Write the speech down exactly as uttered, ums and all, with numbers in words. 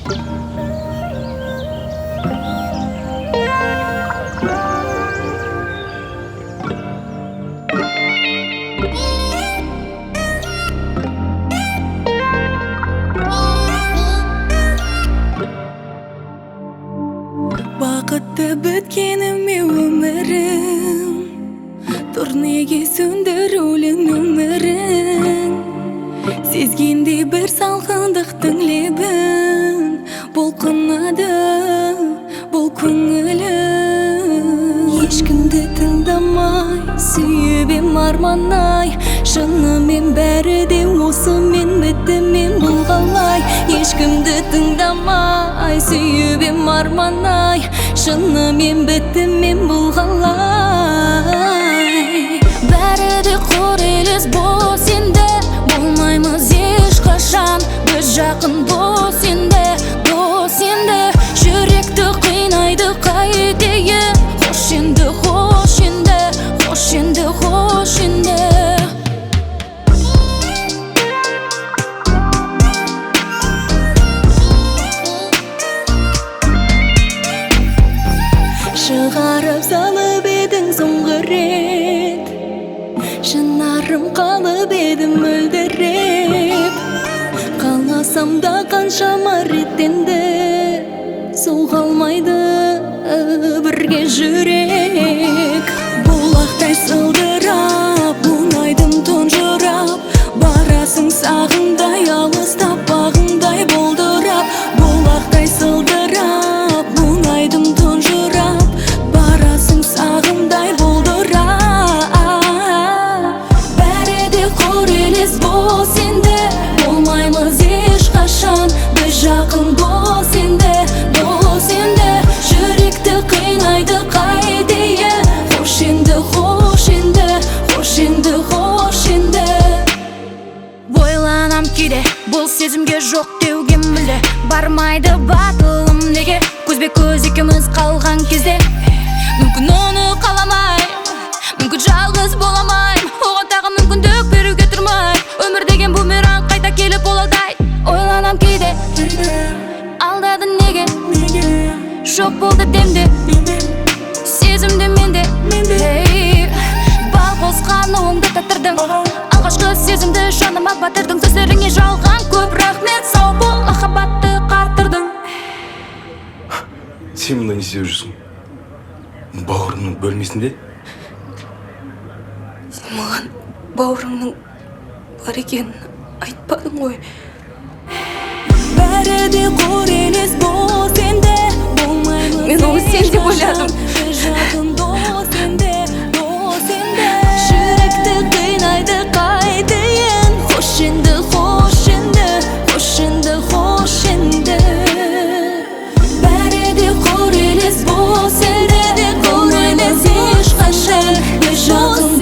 Бақытты біткеніме өмірім, тұр неге сөндірулің өмірін. Сезгенде бір салқындықтың лебін, бұлқынады бұл көңілім. Ешкімді тыңдамай, сүйіп ем арманай, шынымен бәрі де осымен бітімен бұл қалай. Ешкімді тыңдамай, сүйіп ем арманай, шынымен бітімен бұл қалай. Бәрі де құр елес бос енді, болмаймыз ешқашан біз жақын дос енді, дос енді. Жүректі қинайды қай идея, хош енді, хош енді, хош енді, хош енді. Шығарып салып едің соңғы рет, шынарым қалып едім мөлдіреп. Қаласам да қаншама реттенді, соға алмайды бірге жүрек. Бұлақтай сылдырап, мұңайдым тұнжырап, барасың сағымдай алыстап, бағымдай болдырап. Бұлақтай сылдырап, мұңайдым тұнжырап, барасың сағымдай болдырап. Бәрі де құр елес бос енді, болмаймыз ешқашан біз жақын дос енді, дос енді. Жүректі қинайды қай идея, хош енді, хош енді, хош енді, хош енді. Ойланам кейде бұл сезімге жоқ деуге мүлде бармайды батылым неге, көзбе көз екеуміз қалған кезде. Мүмкін оны қаламай, мүмкін жалғыз боламайм, оған тағы мүмкіндік беруге тұрмай. Өмір деген бумеранг қайта келіп олалдай. Ойланам кейде алдады неге, жоқ болды демде сезімде менде. Бал қосқан оңды татырдың, алғашқы сезімді жаныма батырдың. Сөздеріңе жалған көп рахмет, сау бол, махаббатты қатырдың. Сен мұнда не істеп жүрсің? Бауырымның бөлмесінде? Сен маған бауырыңның бар екенін айтпадың ғой. Бәрі де құр елес бос енді, болмаймыз Мен ол сен деп ойладым. жақын дос енді, дос енді. Жүректі қинайды қай дейін, хош енді, хош енді, хош енді, хош енді. Бәрі де құр елес бос енді, болмаймыз ешқашан біз жақын